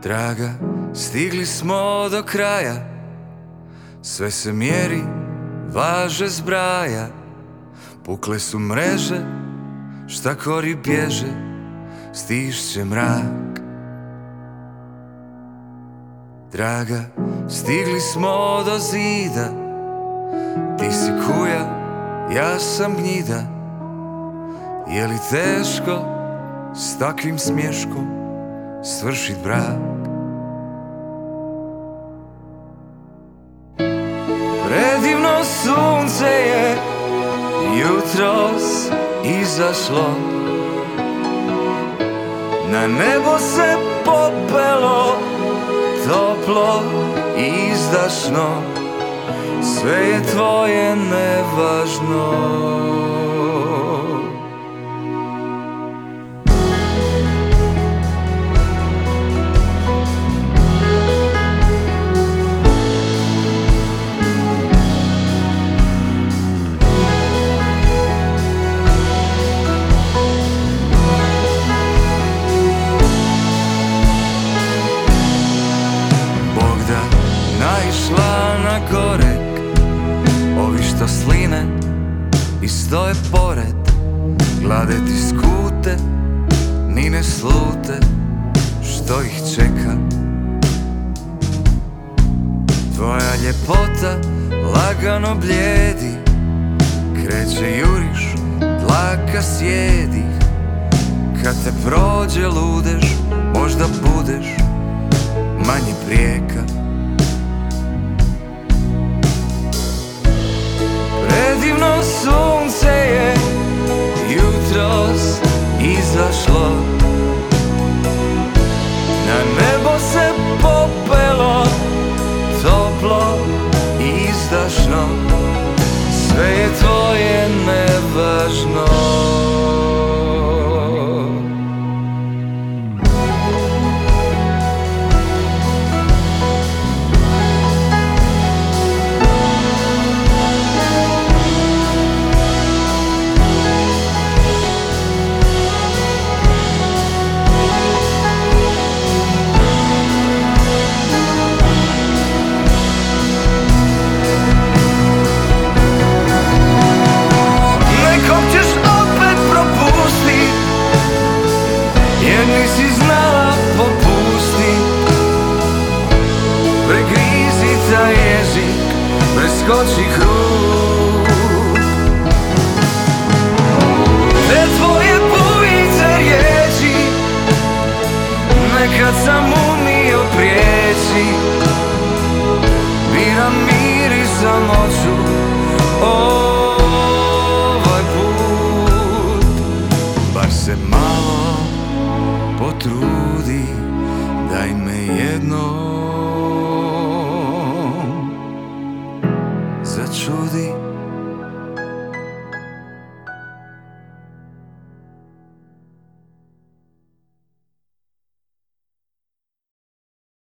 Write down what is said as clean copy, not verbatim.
Draga, stigli smo do kraja, sve se mjeri, važe, zbraja. Pukle su mreže, šta kori bježe, stišće mrak. Draga, stigli smo do zida, ti si kuja, ja sam gnjida. Je li teško s takvim smješkom svršit brak? Predivno sunce je jutros izašlo, na nebo se popelo, toplo i izdašno, sve je tvoje nevažno. Naišla na korek, ovi što sline i stoje pored, glade ti skute, ni ne slute što ih čeka. Tvoja ljepota lagano bljedi, kreće juriš, dlaka sjedi. Kad te prođe ludež, možda budeš manje prijeka. Predivno sunce je jutros izašlo, na nebo se popelo, toplo i izdašno, sve je tvoje nevažno. Nisi znala popustit, pregrizi taj jezik, preskoči krug. Te tvoje bujice riječi, nekad sam umio prijeći. Biram mir i samoću ovaj put, bar se malo potrudi, daj me jednom začudi.